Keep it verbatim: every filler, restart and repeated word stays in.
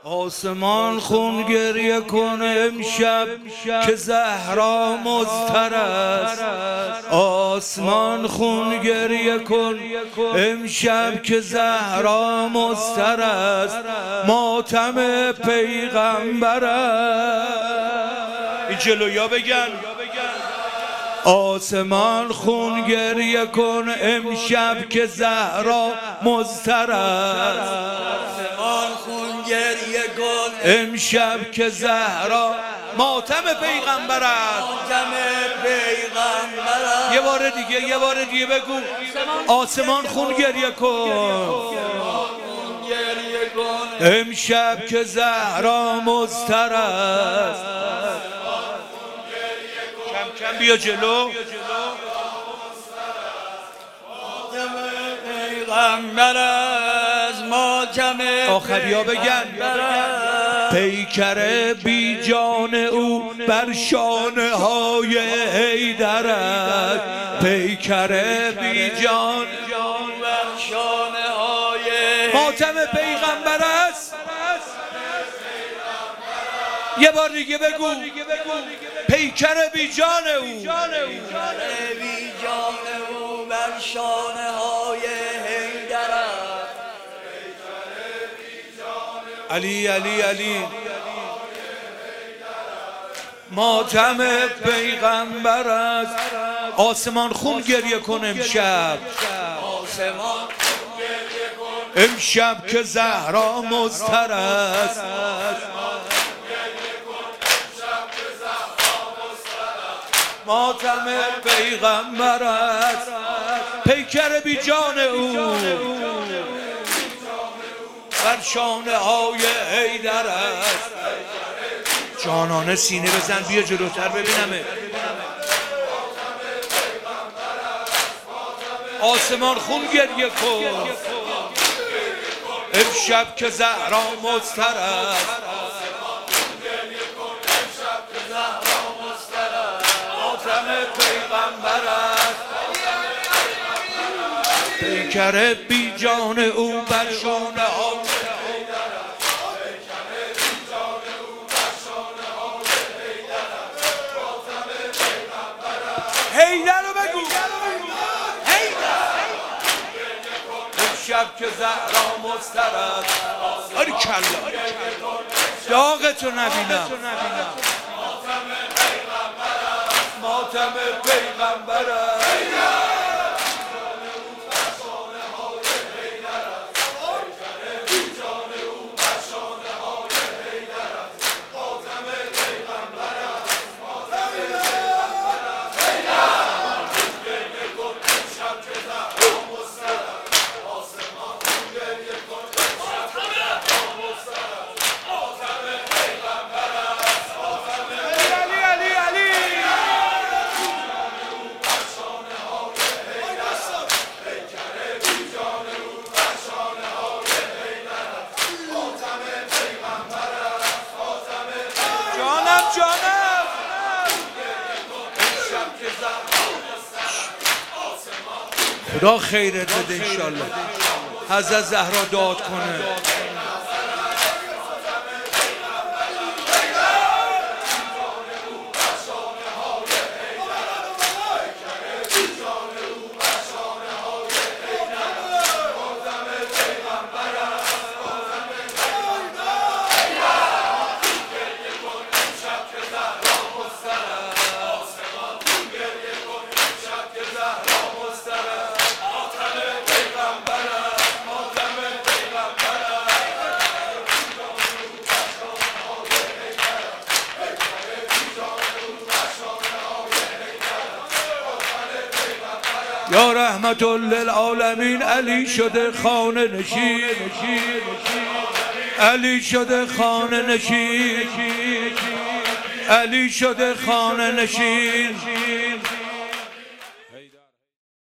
آسمان خون گریه کن امشب که زهرا مضطر است. آسمان خون گریه کن امشب که زهرا مضطر است. ماتم پیغمبر است. این جلویا بگن آسمان خون گریه کن امشب که زهرا مضطر است. آسمان خون گریه کن امشب که زهرا ماتم پیغمبر است. ماتم پیغمبر است. یه بار دیگه یه بار دیگه بگو آسمان خون گریه کن امشب که زهرا مضطر است. کم کم بیا جلو. پیغمبر از ماتم آخریا بگن پیکر بی جان او بر شانه های حیدر است. پیکر بی جان بر شانه های ماتم پیغمبر است. یه بار دیگه بگو پیکر بی جان او بی جان او بر شانه های حیدر است. علی علی علی ماتم پیغمبر است. آسمان خون گریه کن امشب آسمان امشب که زهرا مضطر است. ماتم پیغمبر است. پیکر بی جان او بر شانه های حیدر است. جانانه سینه بزن بیا جلوتر ببینمه. آسمان خون گریه کن امشب که زهرا مضطر است. ماتم پیغمبر است. پیکر بی جان او بر شانه ها حیدر رو بگو امشب که زهرا مضطر است. آری کلا داغتو نبینم. ماتم پیغمبر است. جانم خدا خیرت بده انشالله. حضرت زهرا داد کنه. یا رحمت للعالمین علی شده خانه نشین. علی شده خانه نشین. علی شده خانه نشین.